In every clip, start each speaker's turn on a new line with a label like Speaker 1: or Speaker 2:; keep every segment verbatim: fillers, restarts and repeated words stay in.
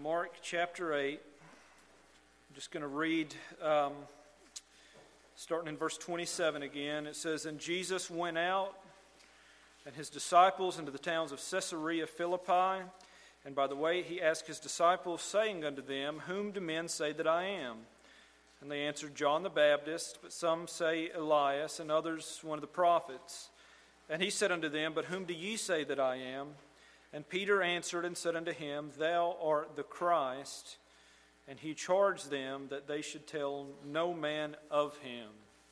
Speaker 1: Mark chapter eight. I'm just going to read, um, starting in verse twenty-seven again. It says, "And Jesus went out and his disciples into the towns of Caesarea Philippi. And by the way, he asked his disciples, saying unto them, Whom do men say that I am? And they answered, John the Baptist, but some say Elias, and others one of the prophets. And he said unto them, But whom do ye say that I am? And Peter answered and said unto him, Thou art the Christ. And he charged them that they should tell no man of him."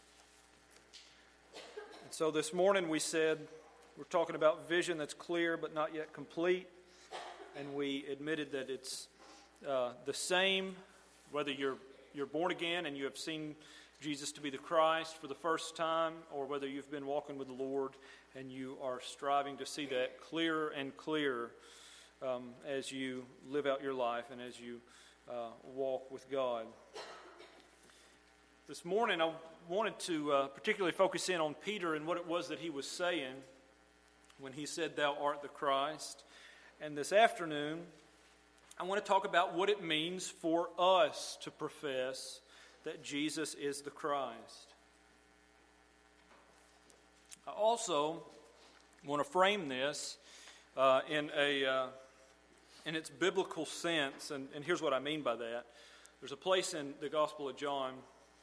Speaker 1: And so this morning we said, we're talking about vision that's clear but not yet complete. And we admitted that it's uh, the same, whether you're you're born again and you have seen Jesus to be the Christ for the first time, or whether you've been walking with the Lord and you are striving to see that clearer and clearer um, as you live out your life and as you uh, walk with God. This morning I wanted to uh, particularly focus in on Peter and what it was that he was saying when he said, Thou art the Christ. And this afternoon, I want to talk about what it means for us to profess that Jesus is the Christ. I also want to frame this uh, in a uh, in its biblical sense, and, and here's what I mean by that. There's a place in the Gospel of John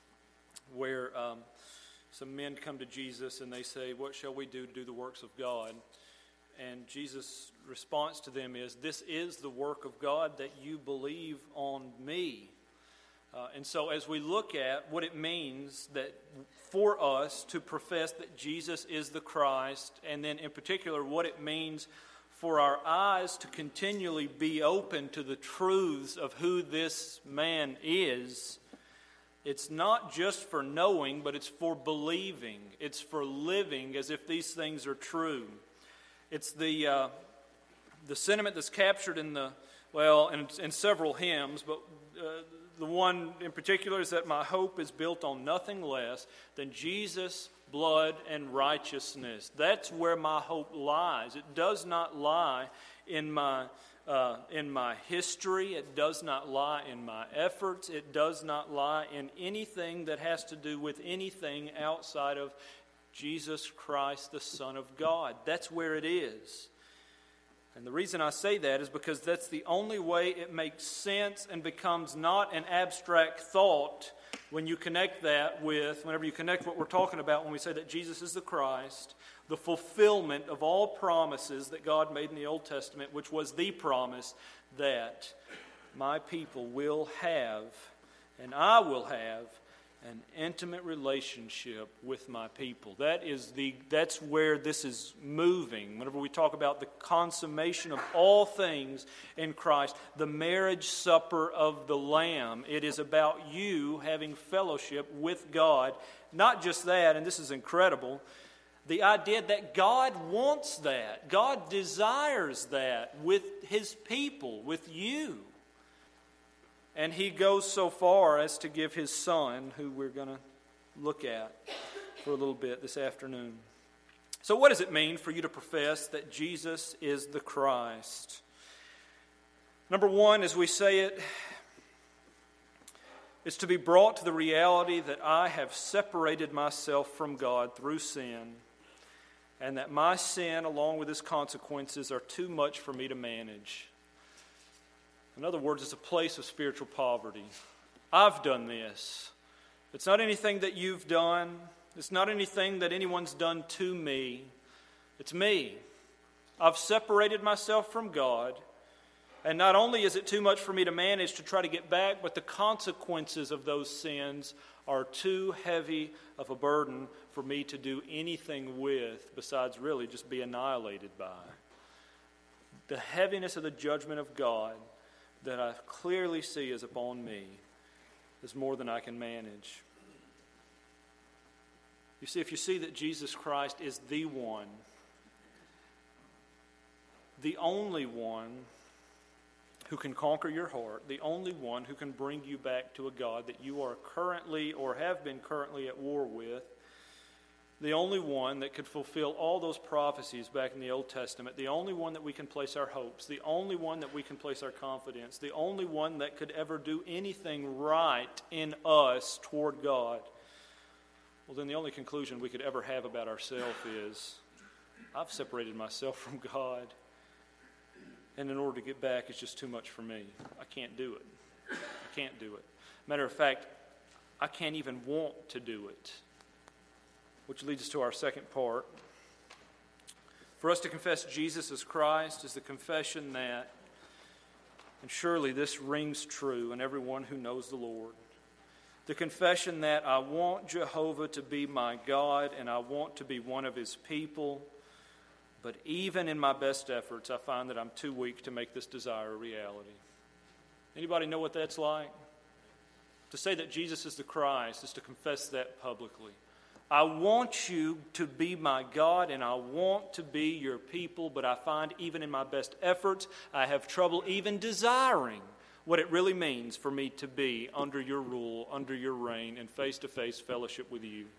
Speaker 1: where um, some men come to Jesus and they say, What shall we do to do the works of God? And Jesus' response to them is, This is the work of God, that you believe on me. Uh, and so as we look at what it means that for us to profess that Jesus is the Christ, and then in particular what it means for our eyes to continually be open to the truths of who this man is, it's not just for knowing, but it's for believing. It's for living as if these things are true. It's the uh, the sentiment that's captured in the, well, in, in several hymns, but uh, the one in particular is that my hope is built on nothing less than Jesus' blood and righteousness. That's where my hope lies. It does not lie in my uh, in my history. It does not lie in my efforts. It does not lie in anything that has to do with anything outside of Jesus Christ, the Son of God. That's where it is. And the reason I say that is because that's the only way it makes sense and becomes not an abstract thought when you connect that with, whenever you connect what we're talking about when we say that Jesus is the Christ, the fulfillment of all promises that God made in the Old Testament, which was the promise that my people will have, and I will have, an intimate relationship with my people. That is the that's where this is moving. Whenever we talk about the consummation of all things in Christ, the marriage supper of the Lamb, it is about you having fellowship with God. Not just that, and this is incredible, the idea that God wants that. God desires that with His people, with you. And He goes so far as to give His Son, who we're going to look at for a little bit this afternoon. So what does it mean for you to profess that Jesus is the Christ? Number one, as we say it, is to be brought to the reality that I have separated myself from God through sin, and that my sin, along with its consequences, are too much for me to manage. In other words, it's a place of spiritual poverty. I've done this. It's not anything that you've done. It's not anything that anyone's done to me. It's me. I've separated myself from God. And not only is it too much for me to manage to try to get back, but the consequences of those sins are too heavy of a burden for me to do anything with, besides really just be annihilated by. The heaviness of the judgment of God that I clearly see is upon me is more than I can manage. You see, if you see that Jesus Christ is the one, the only one who can conquer your heart, the only one who can bring you back to a God that you are currently or have been currently at war with, the only one that could fulfill all those prophecies back in the Old Testament, the only one that we can place our hopes, the only one that we can place our confidence, the only one that could ever do anything right in us toward God, well, then the only conclusion we could ever have about ourselves is, I've separated myself from God, and in order to get back, it's just too much for me. I can't do it. I can't do it. Matter of fact, I can't even want to do it. Which leads us to our second part. For us to confess Jesus as Christ is the confession that, and surely this rings true in everyone who knows the Lord, the confession that I want Jehovah to be my God and I want to be one of His people, but even in my best efforts, I find that I'm too weak to make this desire a reality. Anybody know what that's like? To say that Jesus is the Christ is to confess that publicly. I want you to be my God and I want to be your people, but I find even in my best efforts, I have trouble even desiring what it really means for me to be under your rule, under your reign, in face-to-face fellowship with you.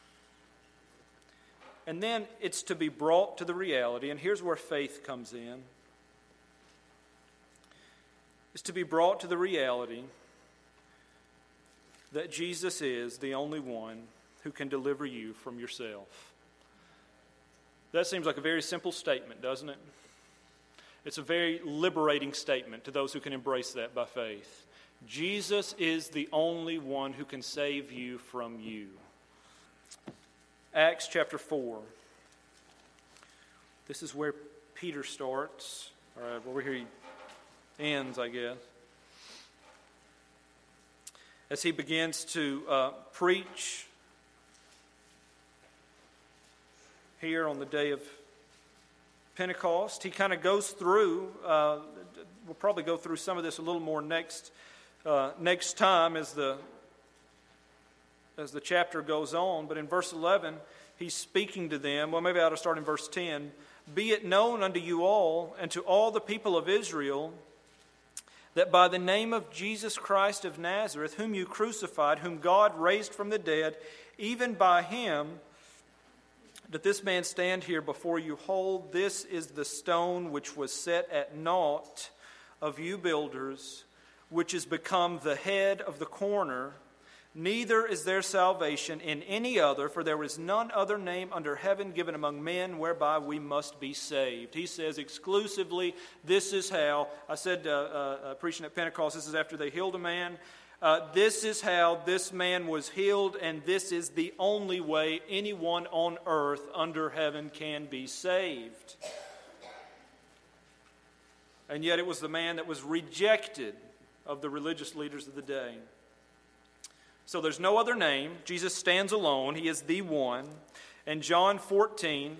Speaker 1: And then it's to be brought to the reality, and here's where faith comes in. It's to be brought to the reality that Jesus is the only one who can deliver you from yourself. That seems like a very simple statement, doesn't it? It's a very liberating statement to those who can embrace that by faith. Jesus is the only one who can save you from you. Acts chapter four. This is where Peter starts, or where he ends, I guess. As he begins to uh, preach here on the day of Pentecost, he kind of goes through, uh, we'll probably go through some of this a little more next uh, next time as the as the chapter goes on, but in verse eleven, he's speaking to them. Well, maybe I ought to start in verse ten. Be it known unto you all and to all the people of Israel that by the name of Jesus Christ of Nazareth, whom you crucified, whom God raised from the dead, even by him, that this man stand here before you whole. This is the stone which was set at naught of you builders, which is become the head of the corner. Neither is there salvation in any other, for there is none other name under heaven given among men whereby we must be saved. He says exclusively, this is how. I said, uh, uh, preaching at Pentecost, this is after they healed a man. Uh, this is how this man was healed, and this is the only way anyone on earth under heaven can be saved. And yet it was the man that was rejected of the religious leaders of the day. So there's no other name. Jesus stands alone. He is the one. And John fourteen,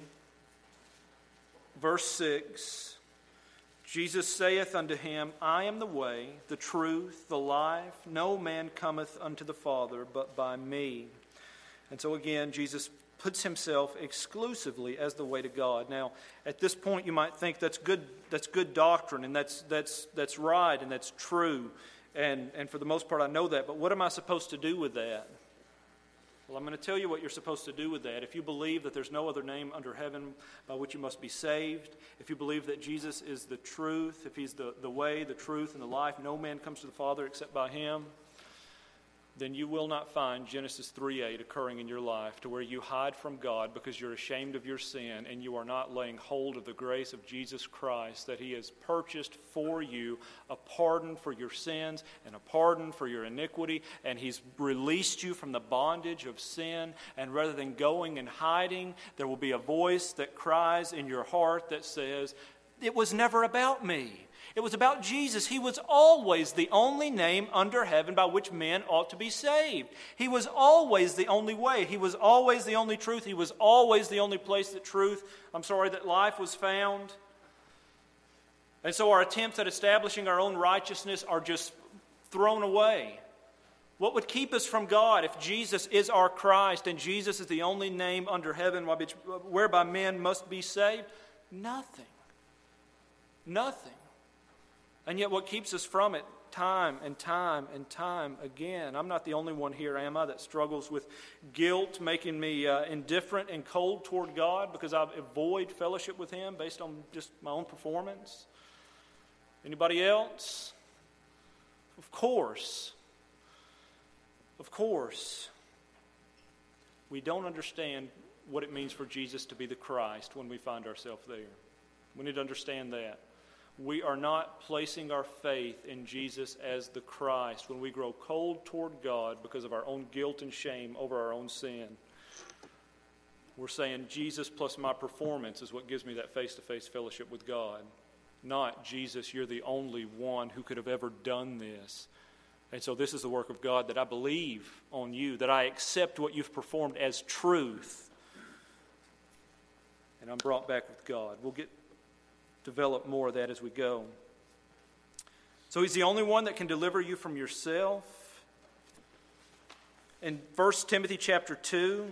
Speaker 1: verse six, Jesus saith unto him, I am the way, the truth, the life. No man cometh unto the Father but by me. And so again, Jesus puts himself exclusively as the way to God. Now, at this point, you might think that's good. That's good doctrine, and that's that's that's right, and that's true. And and for the most part, I know that. But what am I supposed to do with that? Well, I'm going to tell you what you're supposed to do with that. If you believe that there's no other name under heaven by which you must be saved, if you believe that Jesus is the truth, if he's the, the way, the truth, and the life, no man comes to the Father except by him, then you will not find Genesis three eight occurring in your life to where you hide from God because you're ashamed of your sin and you are not laying hold of the grace of Jesus Christ that he has purchased for you, a pardon for your sins and a pardon for your iniquity, and he's released you from the bondage of sin. And rather than going and hiding, there will be a voice that cries in your heart that says, it was never about me. It was about Jesus. He was always the only name under heaven by which men ought to be saved. He was always the only way. He was always the only truth. He was always the only place that truth, I'm sorry, that life was found. And so our attempts at establishing our own righteousness are just thrown away. What would keep us from God if Jesus is our Christ and Jesus is the only name under heaven whereby men must be saved? Nothing. Nothing. And yet what keeps us from it time and time and time again? I'm not the only one here, am I, that struggles with guilt, making me uh, indifferent and cold toward God because I avoid fellowship with Him based on just my own performance? Anybody else? Of course. Of course. We don't understand what it means for Jesus to be the Christ when we find ourselves there. We need to understand that. We are not placing our faith in Jesus as the Christ when we grow cold toward God because of our own guilt and shame over our own sin. We're saying Jesus plus my performance is what gives me that face-to-face fellowship with God. Not, Jesus, you're the only one who could have ever done this. And so this is the work of God, that I believe on you, that I accept what you've performed as truth. And I'm brought back with God. We'll get develop more of that as we go. So He's the only one that can deliver you from yourself. In First Timothy chapter two,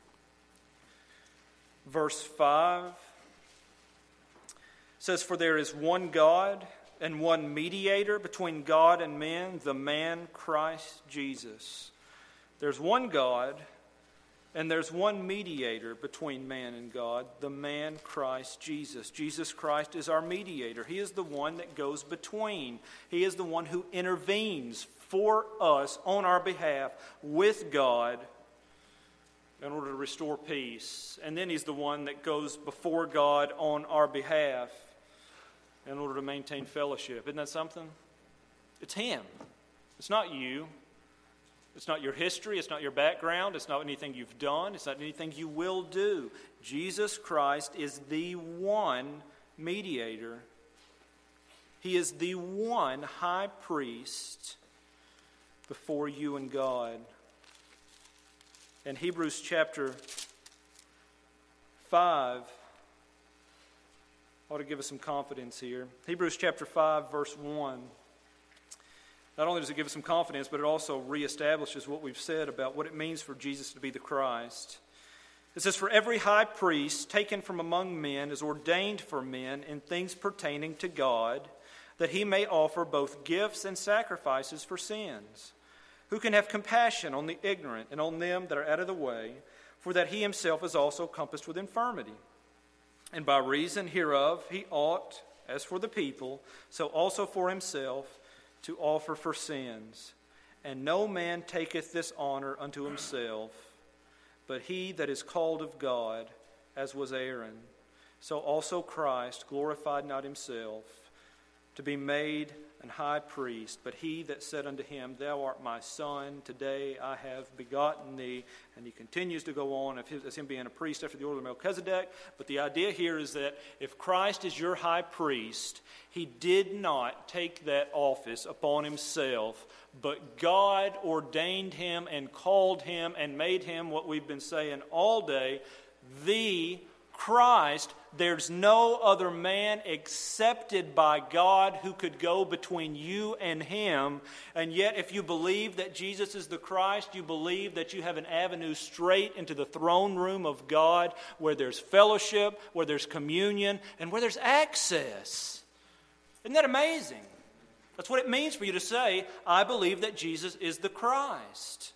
Speaker 1: verse five, it says, "For there is one God and one mediator between God and men, the man Christ Jesus." There's one God and there's one mediator between man and God, the man Christ Jesus. Jesus Christ is our mediator. He is the one that goes between. He is the one who intervenes for us on our behalf with God in order to restore peace. And then He's the one that goes before God on our behalf in order to maintain fellowship. Isn't that something? It's Him. It's not you. It's not your history. It's not your background. It's not anything you've done. It's not anything you will do. Jesus Christ is the one mediator. He is the one high priest before you and God. In Hebrews chapter five, ought to give us some confidence here. Hebrews chapter five, verse one. Not only does it give us some confidence, but it also reestablishes what we've said about what it means for Jesus to be the Christ. It says, "For every high priest taken from among men is ordained for men in things pertaining to God, that he may offer both gifts and sacrifices for sins, who can have compassion on the ignorant and on them that are out of the way, for that he himself is also compassed with infirmity. And by reason hereof he ought, as for the people, so also for himself, to offer for sins. And no man taketh this honor unto himself, but he that is called of God, as was Aaron. So also Christ glorified not himself, to be made an high priest, but he that said unto him, Thou art my son, today I have begotten thee. And he continues to go on as him being a priest after the order of Melchizedek. But the idea here is that if Christ is your high priest, he did not take that office upon himself, but God ordained him and called him and made him what we've been saying all day, the Christ. There's no other man accepted by God who could go between you and him. And yet, if you believe that Jesus is the Christ, you believe that you have an avenue straight into the throne room of God, where there's fellowship, where there's communion, and where there's access. Isn't that amazing? That's what it means for you to say, I believe that Jesus is the Christ.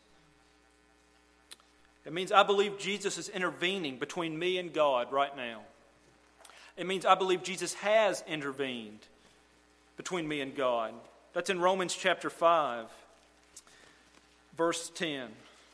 Speaker 1: It means I believe Jesus is intervening between me and God right now. It means I believe Jesus has intervened between me and God. That's in Romans chapter five, verse ten.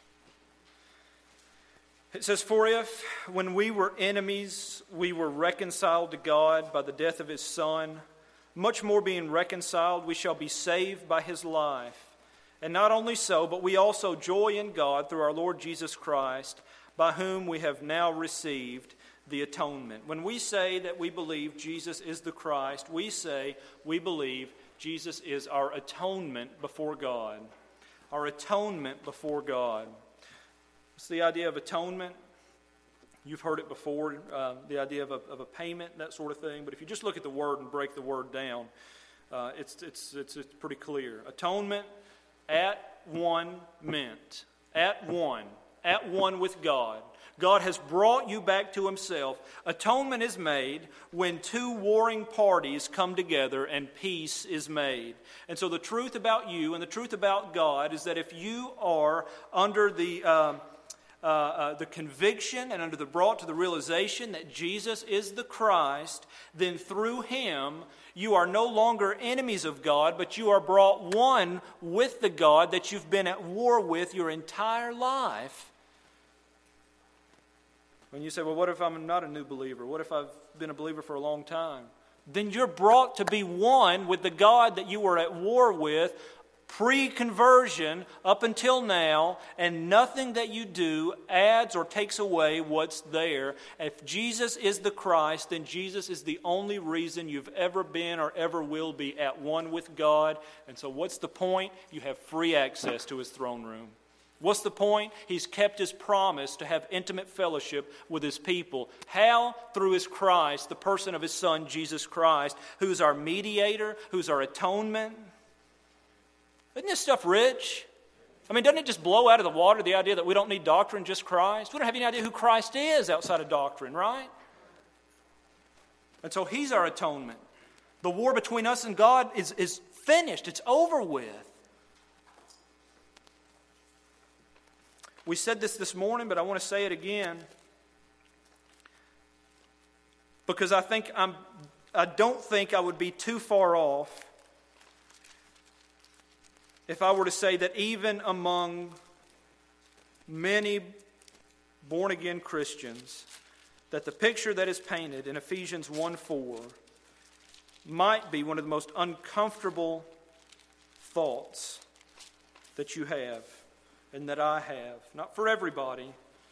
Speaker 1: It says, For if, when we were enemies, we were reconciled to God by the death of his Son, much more being reconciled, we shall be saved by his life. And not only so, but we also joy in God through our Lord Jesus Christ, by whom we have now received the atonement. When we say that we believe Jesus is the Christ, we say we believe Jesus is our atonement before God. Our atonement before God. What's the idea of atonement? You've heard it before, uh, the idea of a, of a payment, that sort of thing. But if you just look at the word and break the word down, uh, it's, it's, it's, it's pretty clear. Atonement, at one meant. At one. at one with God. God has brought you back to Himself. Atonement is made when two warring parties come together and peace is made. And so the truth about you and the truth about God is that if you are under the uh, uh, uh, the conviction and under the brought to the realization that Jesus is the Christ, then through Him you are no longer enemies of God, but you are brought one with the God that you've been at war with your entire life. When you say, well, what if I'm not a new believer? What if I've been a believer for a long time? Then you're brought to be one with the God that you were at war with pre-conversion up until now, and nothing that you do adds or takes away what's there. If Jesus is the Christ, then Jesus is the only reason you've ever been or ever will be at one with God. And so what's the point? You have free access to His throne room. What's the point? He's kept His promise to have intimate fellowship with His people. How? Through His Christ, the person of His Son, Jesus Christ, who's our mediator, who's our atonement. Isn't this stuff rich? I mean, doesn't it just blow out of the water the idea that we don't need doctrine, just Christ? We don't have any idea who Christ is outside of doctrine, right? And so He's our atonement. The war between us and God is, is finished. It's over with. We said this this morning, but I want to say it again because I think I'm. I don't think I would be too far off if I were to say that even among many born-again Christians, that the picture that is painted in Ephesians one four might be one of the most uncomfortable thoughts that you have. And that I have. Not for everybody,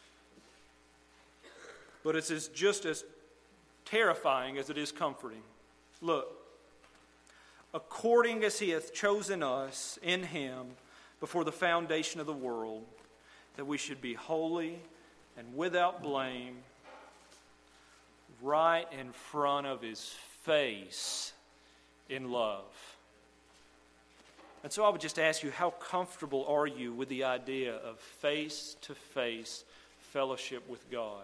Speaker 1: but it's as, just as terrifying as it is comforting. Look, according as He hath chosen us in Him before the foundation of the world, that we should be holy and without blame, right in front of His face in love. And so I would just ask you, how comfortable are you with the idea of face-to-face fellowship with God?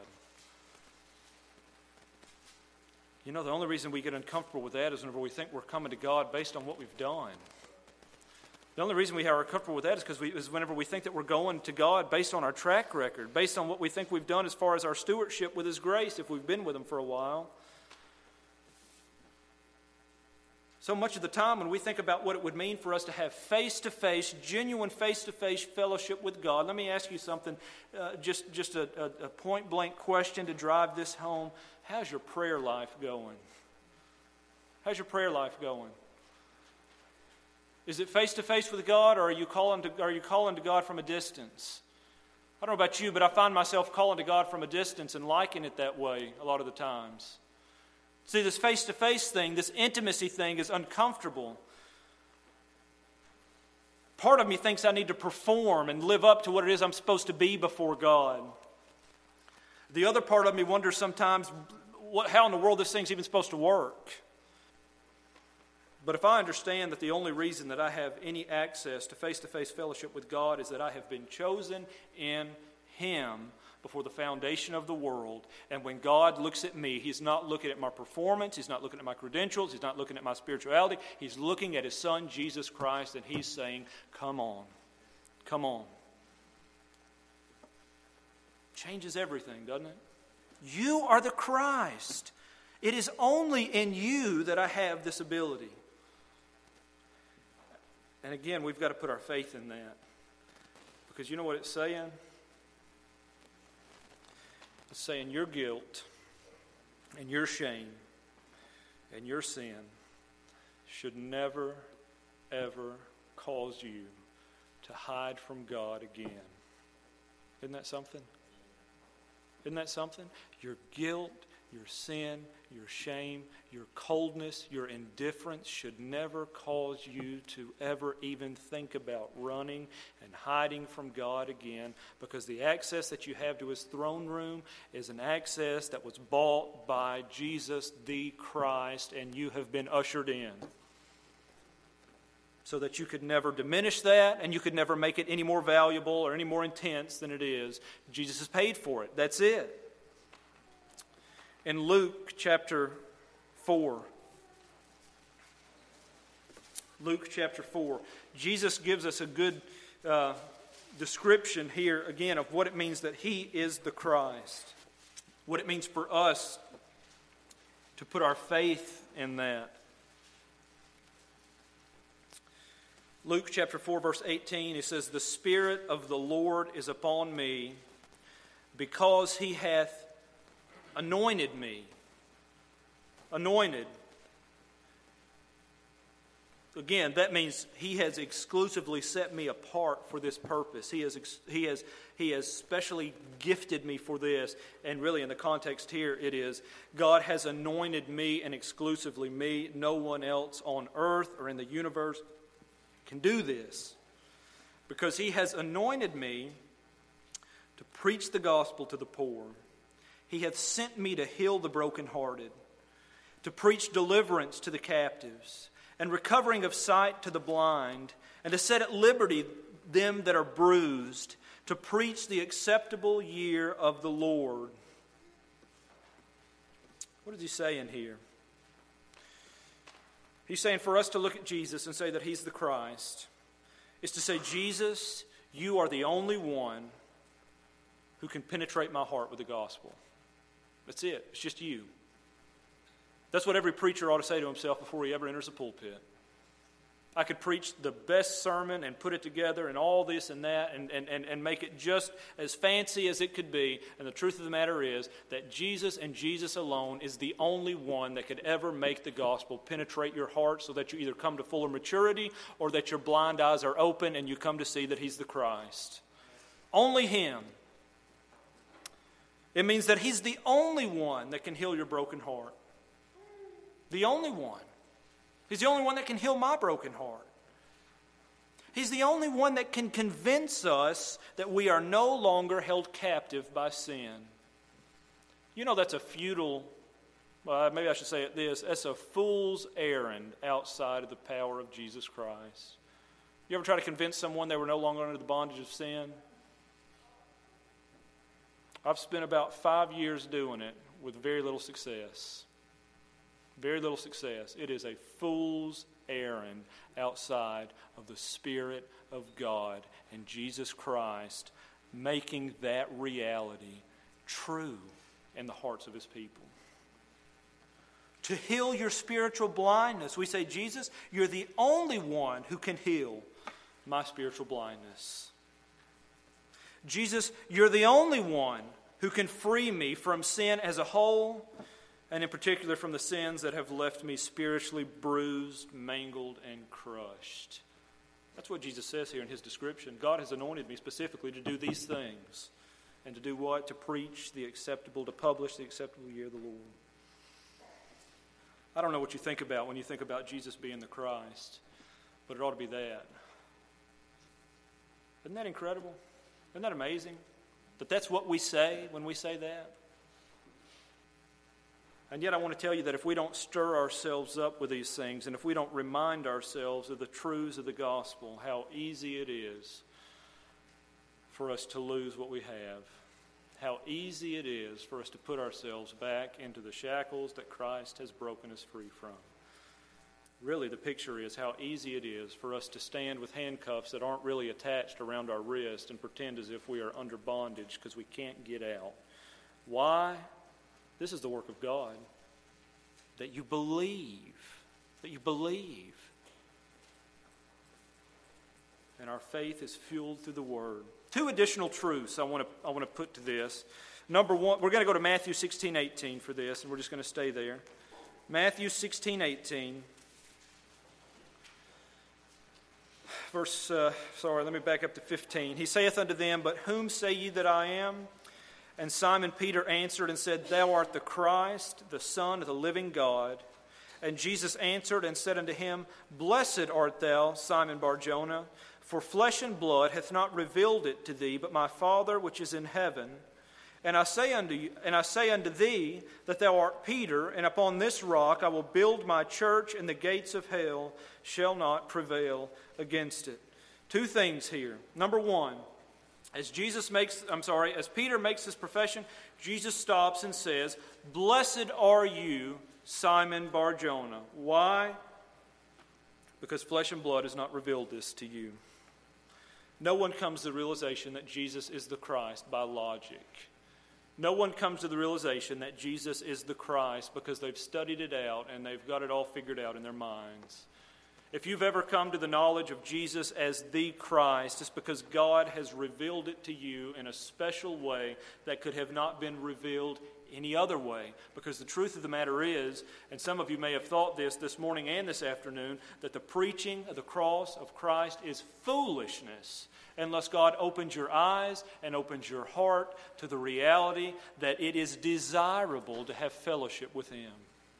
Speaker 1: You know, the only reason we get uncomfortable with that is whenever we think we're coming to God based on what we've done. The only reason we are comfortable with that is because we, is whenever we think that we're going to God based on our track record, based on what we think we've done as far as our stewardship with His grace, if we've been with Him for a while. So much of the time when we think about what it would mean for us to have face-to-face, genuine face-to-face fellowship with God, let me ask you something, uh, just, just a, a, a point-blank question to drive this home. How's your prayer life going? How's your prayer life going? Is it face-to-face with God, or are you calling to, are you calling to God from a distance? I don't know about you, but I find myself calling to God from a distance and liking it that way a lot of the times. See, this face-to-face thing, this intimacy thing is uncomfortable. Part of me thinks I need to perform and live up to what it is I'm supposed to be before God. The other part of me wonders sometimes what, how in the world this thing's even supposed to work. But if I understand that the only reason that I have any access to face-to-face fellowship with God is that I have been chosen in Him before the foundation of the world. And when God looks at me, He's not looking at my performance, He's not looking at my credentials, He's not looking at my spirituality. He's looking at His Son, Jesus Christ, and He's saying, come on, come on. Changes everything, doesn't it? You are the Christ. It is only in you that I have this ability. And again, we've got to put our faith in that. Because you know what it's saying? It's saying your guilt and your shame and your sin should never, ever cause you to hide from God again. Isn't that something? Isn't that something? Your guilt, your sin, your shame, your coldness, your indifference should never cause you to ever even think about running and hiding from God again, because the access that you have to His throne room is an access that was bought by Jesus the Christ, and you have been ushered in. so that you could never diminish that and you could never make it any more valuable or any more intense than it is. Jesus has paid for it. That's it. In Luke chapter four, Luke chapter four, Jesus gives us a good uh, description here again of what it means that He is the Christ. What it means for us to put our faith in that. Luke chapter four, verse eighteen, it says, "The Spirit of the Lord is upon me, because He hath anointed me." Anointed. Again, that means He has exclusively set me apart for this purpose. He has, he has, he has specially gifted me for this. And really, in the context here, it is, God has anointed me and exclusively me. No one else on earth or in the universe can do this, because He has anointed me to preach the gospel to the poor. He hath sent me to heal the brokenhearted, to preach deliverance to the captives, and recovering of sight to the blind, and to set at liberty them that are bruised, to preach the acceptable year of the Lord. What is He saying here? He's saying for us to look at Jesus and say that He's the Christ is to say, Jesus, You are the only one who can penetrate my heart with the gospel. That's it. It's just You. That's what every preacher ought to say to himself before he ever enters a pulpit. I could preach the best sermon and put it together and all this and that and, and, and, and make it just as fancy as it could be. And the truth of the matter is that Jesus and Jesus alone is the only one that could ever make the gospel penetrate your heart so that you either come to fuller maturity or that your blind eyes are open and you come to see that He's the Christ. Only Him. It means that He's the only one that can heal your broken heart. The only one. He's the only one that can heal my broken heart. He's the only one that can convince us that we are no longer held captive by sin. You know, that's a futile, well, maybe I should say it this, that's a fool's errand outside of the power of Jesus Christ. You ever try to convince someone they were no longer under the bondage of sin? I've spent about five years doing it with very little success. Very little success. It is a fool's errand outside of the Spirit of God and Jesus Christ making that reality true in the hearts of His people. To heal your spiritual blindness, we say, Jesus, You're the only one who can heal my spiritual blindness. Jesus, You're the only one who can free me from sin as a whole, and in particular from the sins that have left me spiritually bruised, mangled, and crushed. That's what Jesus says here in His description. God has anointed me specifically to do these things. And to do what? To preach the acceptable, to publish the acceptable year of the Lord. I don't know what you think about when you think about Jesus being the Christ, but it ought to be that. Isn't that incredible? Isn't that amazing? That that's what we say when we say that? And yet I want to tell you that if we don't stir ourselves up with these things, and if we don't remind ourselves of the truths of the gospel, how easy it is for us to lose what we have. How easy it is for us to put ourselves back into the shackles that Christ has broken us free from. Really, the picture is how easy it is for us to stand with handcuffs that aren't really attached around our wrist and pretend as if we are under bondage because we can't get out. Why? This is the work of God. That you believe. That you believe. And our faith is fueled through the Word. Two additional truths I want to I want to put to this. Number one, we're going to go to Matthew sixteen eighteen for this, and we're just going to stay there. Matthew sixteen eighteen. Verse, uh, sorry, let me back up to fifteen. He saith unto them, But whom say ye that I am? And Simon Peter answered and said, Thou art the Christ, the Son of the living God. And Jesus answered and said unto him, Blessed art thou, Simon Bar-Jonah, for flesh and blood hath not revealed it to thee, but my Father which is in heaven. And I say unto you, and I say unto thee that thou art Peter, and upon this rock I will build my church, and the gates of hell shall not prevail against it. Two things here. Number one, as Jesus makes, I'm sorry, as Peter makes this profession, Jesus stops and says, "Blessed are you, Simon Bar-Jonah." Why? Because flesh and blood has not revealed this to you. No one comes to the realization that Jesus is the Christ by logic. No one comes to the realization that Jesus is the Christ because they've studied it out and they've got it all figured out in their minds. If you've ever come to the knowledge of Jesus as the Christ, it's because God has revealed it to you in a special way that could have not been revealed any other way. Because the truth of the matter is, and some of you may have thought this this morning and this afternoon, that the preaching of the cross of Christ is foolishness unless God opens your eyes and opens your heart to the reality that it is desirable to have fellowship with Him.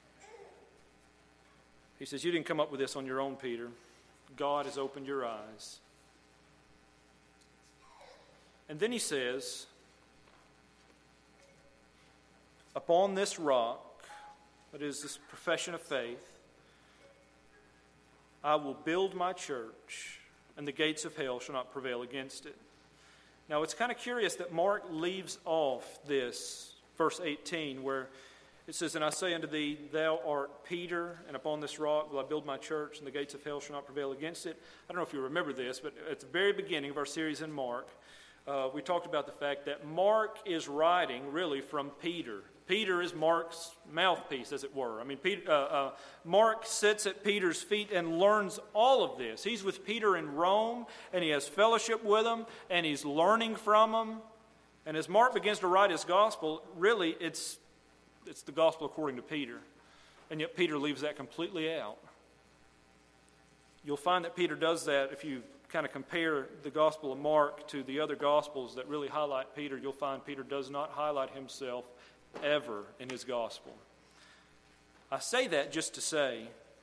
Speaker 1: He says, you didn't come up with this on your own, Peter. God has opened your eyes. And then he says, upon this rock, that is this profession of faith, I will build my church, and the gates of hell shall not prevail against it. Now, it's kind of curious that Mark leaves off this, verse eighteen, where it says, and I say unto thee, thou art Peter, and upon this rock will I build my church, and the gates of hell shall not prevail against it. I don't know if you remember this, but at the very beginning of our series in Mark, uh, we talked about the fact that Mark is writing really from Peter. Peter is Mark's mouthpiece, as it were. I mean, Peter, uh, uh, Mark sits at Peter's feet and learns all of this. He's with Peter in Rome, and he has fellowship with him, and he's learning from him. And as Mark begins to write his gospel, really it's it's the gospel according to Peter. And yet Peter leaves that completely out. You'll find that Peter does that if you kind of compare the Gospel of Mark to the other Gospels that really highlight Peter. You'll find Peter does not highlight himself ever in his gospel. I say that just to say,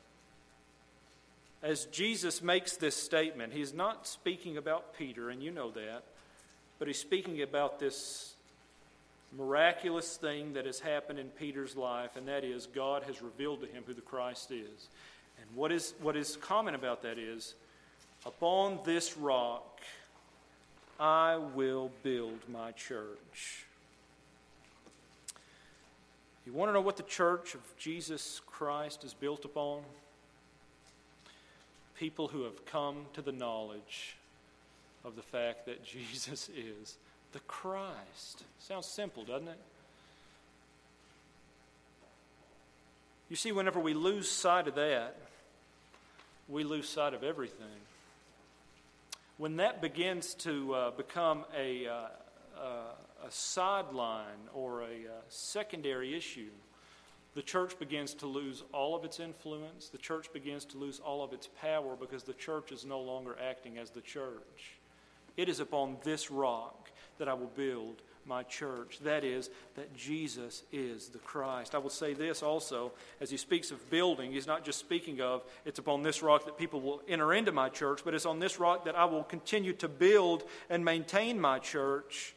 Speaker 1: as Jesus makes this statement, he's not speaking about Peter, and you know that, but he's speaking about this miraculous thing that has happened in Peter's life, and that is God has revealed to him who the Christ is. And what is what is common about that is, upon this rock I will build my church. You want to know what the church of Jesus Christ is built upon? People who have come to the knowledge of the fact that Jesus is the Christ. Sounds simple, doesn't it? You see, whenever we lose sight of that, we lose sight of everything. When that begins to uh, become a, uh, uh, a sideline or a uh, secondary issue, the church begins to lose all of its influence. The church begins to lose all of its power because the church is no longer acting as the church. It is upon this rock that I will build my church. That is, that Jesus is the Christ. I will say this also, as he speaks of building, he's not just speaking of, it's upon this rock that people will enter into my church, but it's on this rock that I will continue to build and maintain my church.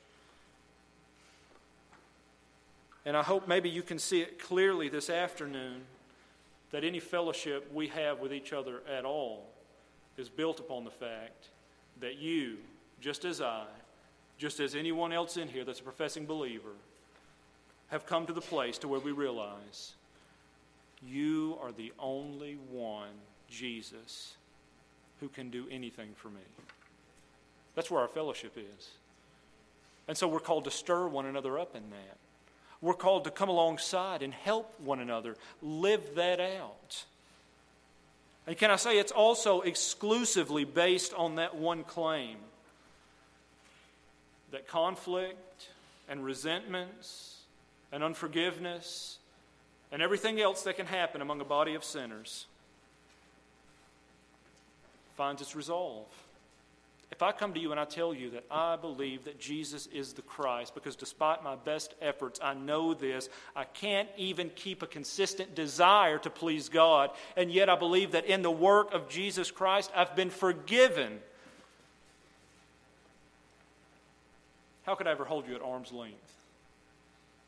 Speaker 1: And I hope maybe you can see it clearly this afternoon that any fellowship we have with each other at all is built upon the fact that you, just as I, just as anyone else in here that's a professing believer, have come to the place to where we realize you are the only one, Jesus, who can do anything for me. That's where our fellowship is. And so we're called to stir one another up in that. We're called to come alongside and help one another live that out. And can I say it's also exclusively based on that one claim, that conflict and resentments and unforgiveness and everything else that can happen among a body of sinners finds its resolve. If I come to you and I tell you that I believe that Jesus is the Christ, because despite my best efforts, I know this, I can't even keep a consistent desire to please God, and yet I believe that in the work of Jesus Christ, I've been forgiven. How could I ever hold you at arm's length?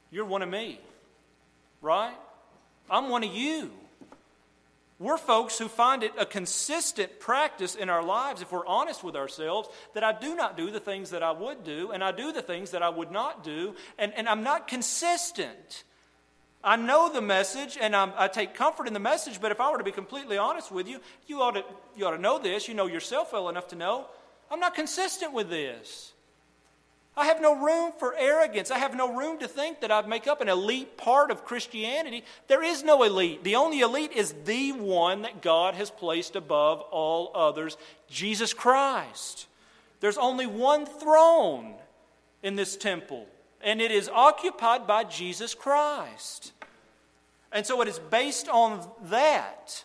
Speaker 1: You're one of me, right? I'm one of you. We're folks who find it a consistent practice in our lives, if we're honest with ourselves, that I do not do the things that I would do, and I do the things that I would not do, and, and I'm not consistent. I know the message, and I'm, I take comfort in the message, but if I were to be completely honest with you, you ought to, you ought to know this. You know yourself well enough to know I'm not consistent with this. I have no room for arrogance. I have no room to think that I make up an elite part of Christianity. There is no elite. The only elite is the one that God has placed above all others, Jesus Christ. There's only one throne in this temple, and it is occupied by Jesus Christ. And so it is based on that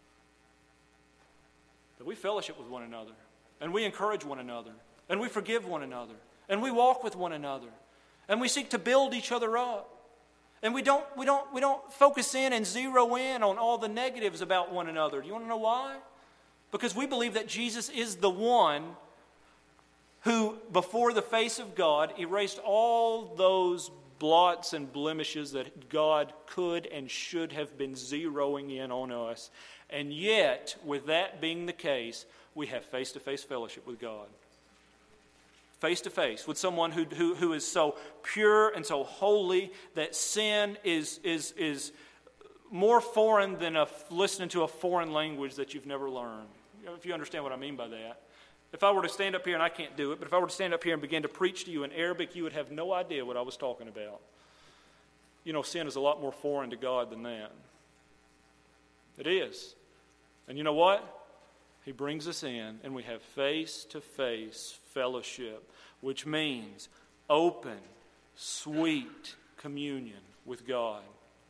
Speaker 1: that we fellowship with one another, and we encourage one another, and we forgive one another. And we walk with one another. And we seek to build each other up. And we don't, we don't, we don't focus in and zero in on all the negatives about one another. Do you want to know why? Because we believe that Jesus is the one who, before the face of God, erased all those blots and blemishes that God could and should have been zeroing in on us. And yet, with that being the case, we have face-to-face fellowship with God. Face to face with someone who, who, who is so pure and so holy that sin is, is, is more foreign than a, listening to a foreign language that you've never learned. If you understand what I mean by that. If I were to stand up here, and I can't do it, but if I were to stand up here and begin to preach to you in Arabic, you would have no idea what I was talking about. You know, sin is a lot more foreign to God than that. It is. And you know what? He brings us in, and we have face-to-face fellowship, which means open, sweet communion with God.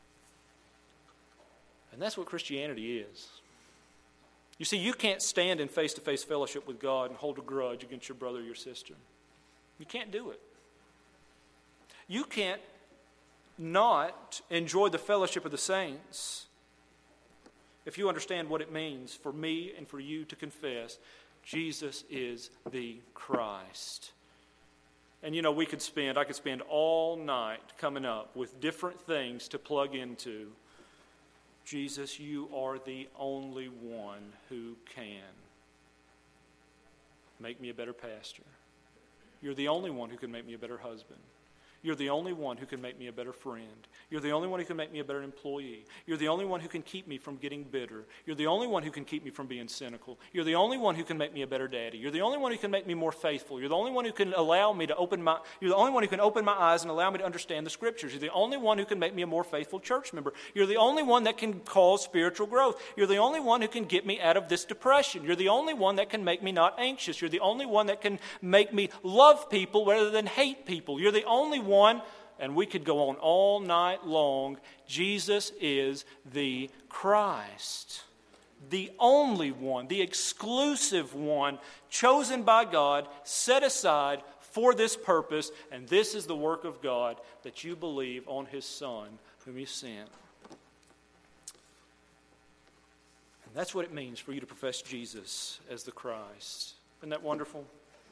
Speaker 1: And that's what Christianity is. You see, you can't stand in face-to-face fellowship with God and hold a grudge against your brother or your sister. You can't do it. You can't not enjoy the fellowship of the saints if you understand what it means for me and for you to confess Jesus is the Christ. And you know, we could spend, I could spend all night coming up with different things to plug into. Jesus, you are the only one who can make me a better pastor. You're the only one who can make me a better husband. You're the only one who can make me a better friend. You're the only one who can make me a better employee. You're the only one who can keep me from getting bitter. You're the only one who can keep me from being cynical. You're the only one who can make me a better daddy. You're the only one who can make me more faithful. You're the only one who can allow me to open my, you're the only one who can open my eyes and allow me to understand the Scriptures. You're the only one who can make me a more faithful church member. You're the only one that can cause spiritual growth. You're the only one who can get me out of this depression. You're the only one that can make me not anxious. You're the only one that can make me love people rather than hate people. You're the only one. And we could go on all night long. Jesus is the Christ. The only one, the exclusive one, chosen by God, set aside for this purpose. And this is the work of God, that you believe on His Son, whom He sent. And that's what it means for you to profess Jesus as the Christ. Isn't that wonderful?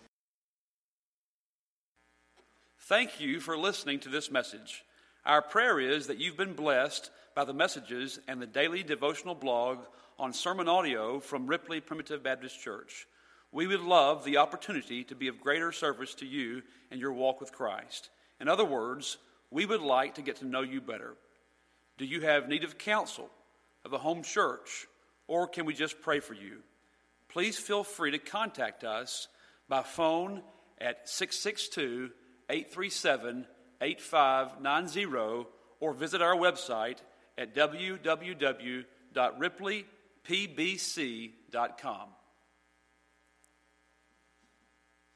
Speaker 2: Thank you for listening to this message. Our prayer is that you've been blessed by the messages and the daily devotional blog on sermon audio from Ripley Primitive Baptist Church. We would love the opportunity to be of greater service to you in your walk with Christ. In other words, we would like to get to know you better. Do you have need of counsel, of a home church, or can we just pray for you? Please feel free to contact us by phone at six six two, eight three seven, eight five nine zero or visit our website at w w w dot ripley p b c dot com.